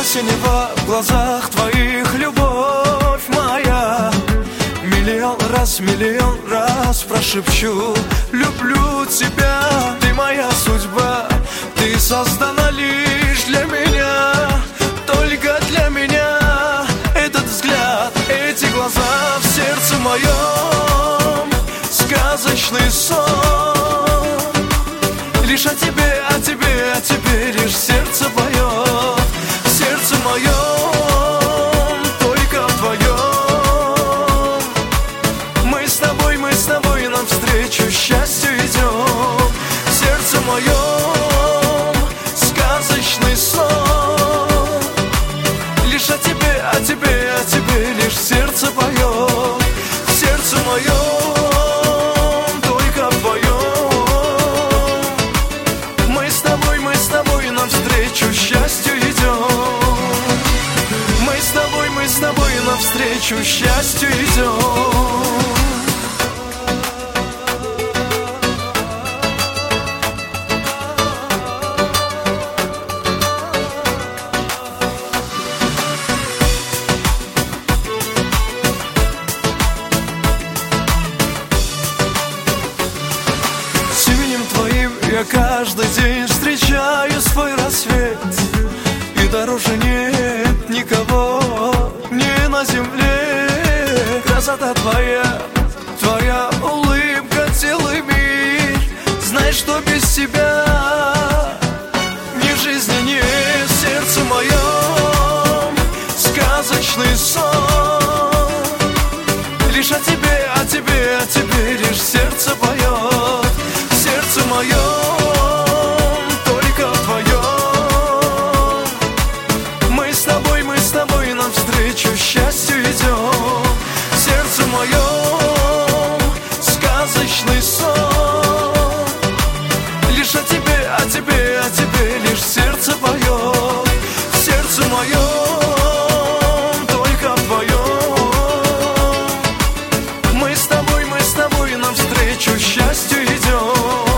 синева в глазах твоих, любовь моя. Миллион раз прошепчу: люблю тебя, ты моя судьба. Ты создана лишь для меня, только для меня. Этот взгляд, эти глаза в сердце моем, сказочный сон. Лишь о тебе, о тебе, о тебе лишь сердце поет. Сердце моем, только вдвоем. Мы с тобой навстречу счастью идем. Сердце моем, сказочный сон. Лишь о тебе, о тебе, о тебе лишь сердце поет. Сердце моем, только вдвоем. Мы с тобой навстречу счастью идем. Мы с тобой навстречу счастью идем. Я каждый день встречаю свой рассвет, и дороже нет никого ни на земле. Красота твоя, твоя улыбка, целый мир. Знай, что без тебя ни жизни нет. В сердце моем сказочный сон. Лишь о тебе, о тебе, о тебе лишь сердце поет. Сердце моем, только вдвоем. Мы с тобой навстречу счастью идем. Сердце моем, сказочный сон. Лишь о тебе, о тебе, о тебе лишь сердце поет. Сердце моем, только вдвоем. Мы с тобой навстречу счастью идем.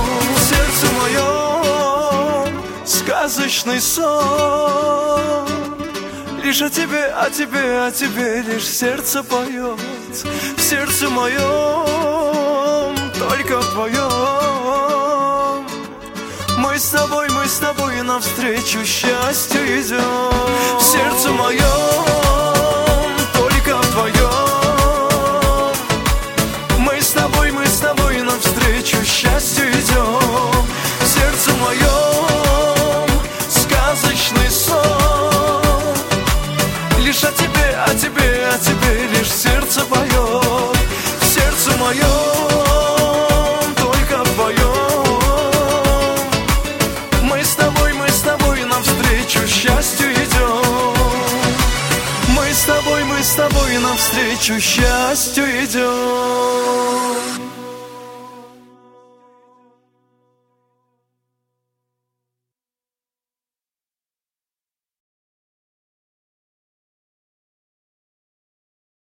Сказочный сон. Лишь о тебе, о тебе, о тебе лишь сердце поет. В сердце моем, только вдвоем. Мы с тобой навстречу счастью идем. В сердце моем, только вдвоем. Мы с тобой навстречу счастью идем. В сердце моем сказочный сон. Лишь о тебе, о тебе, о тебе лишь сердце поет. В сердце моем, только вдвоем. Мы с тобой навстречу счастью идем. Мы с тобой навстречу счастью идем.